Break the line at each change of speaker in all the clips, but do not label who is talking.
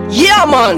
Yeah, man.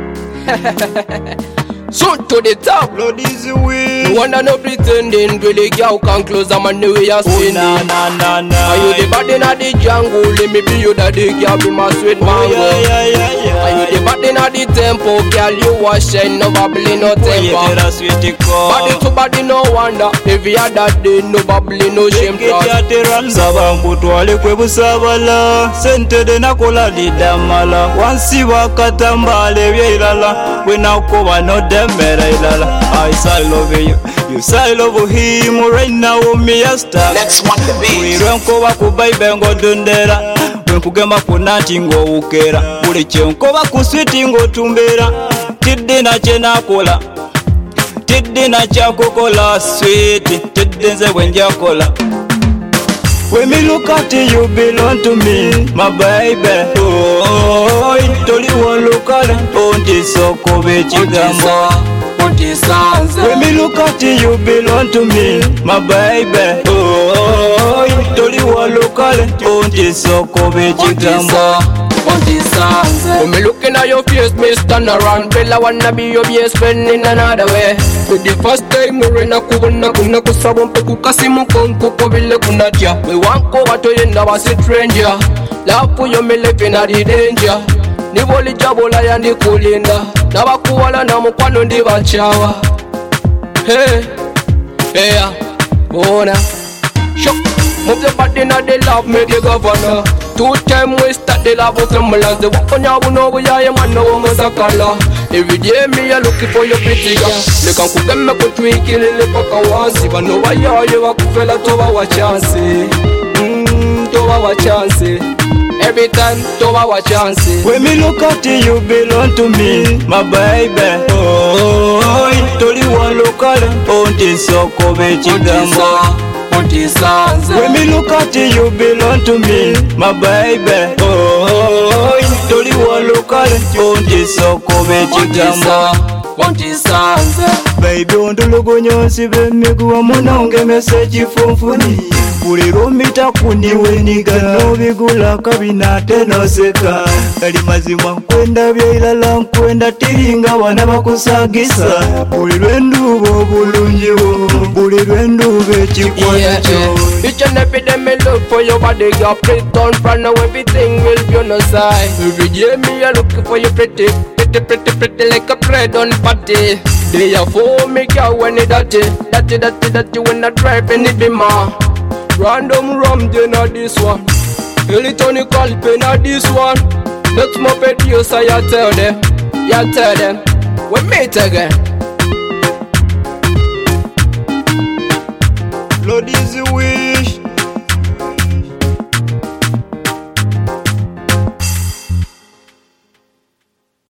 Soon to the top.
Blood is the way.
No wonder no pretending. Really, girl can close them and the way you're spinning.
Nah.
Are you the body in the jungle? Let me be you daddy, girl, be my sweet mango.
Yeah.
Are you the body in the tempo? Girl, you wash and no bubbly, no temper. Body to body, no wonder. If you had that day, no bubbly, no shame.
Nsaba nkutwale kwe busabala sente de nakola lidamala wansi wakatambala eby'irala we nakuba nodemera ilala I love you, you say love him right now me a star.
Next one the beat.
Wirwe nkoba kubaibe ngodondera wenkugamba kunanti ng'owukera buli kyenkoba ku switi ng'otumbera tidde nakye nakola tidde nakyakukola switi tidde nze bwe njakola. When me look at you, you belong to me, my baby. Oh, toli walukala, onti soko bechigambo. When me look at you, you belong to me, my baby. Oh, toli walukala, onti soko bechigambo.
When me looking at your face, me stand around. Bella wanna be your best friend in another way. With the first time we na kubona kuna kusabompe kukasimu konko kobile kunatia. We want ko wato yenda wasi stranger. Love for you me living at the danger. Niboli jabola yandi kulinda. Nabakuwala na mukwano ndi bachawa. Hey, bona. Shock, move the body na the love make the governor. 2 times we start the love of them as the walk on your no we are man no one was a color. Every day me a looking for your pretty girl. They can cook them make a tweak in the paka once. Even know why you a fella to our chance. To our chance. Every time to our chance.
When me look at you, you belong to me, my baby. Oh, toli walukala, onti soko bechigambo. When me look at you, you belong to me, my baby. Oh, toli walukala, onti soko bechigambo. Baby, ondulugo nyonsi bemiguwa munonge message funfuni. Buliro mita kuniwe nigano bigula kabina tenoseka. Kali mazima nkwenda by'irala nkwenda tiringa wana bakusagisa. Bulirwe ndubo bulungiwo, bulirwe ndube ekikwanjo.
Each and every day me look for your body, girl. Please don't run now, everything will be on the side. Every day me a looking for you pretty like a bread on patty. They are for me, girl, when it dirty when I drive and it be more. Random rum, they not this one. Electronic pay not this one. Let's move it, you say I tell them. We meet again.
Blood is the way.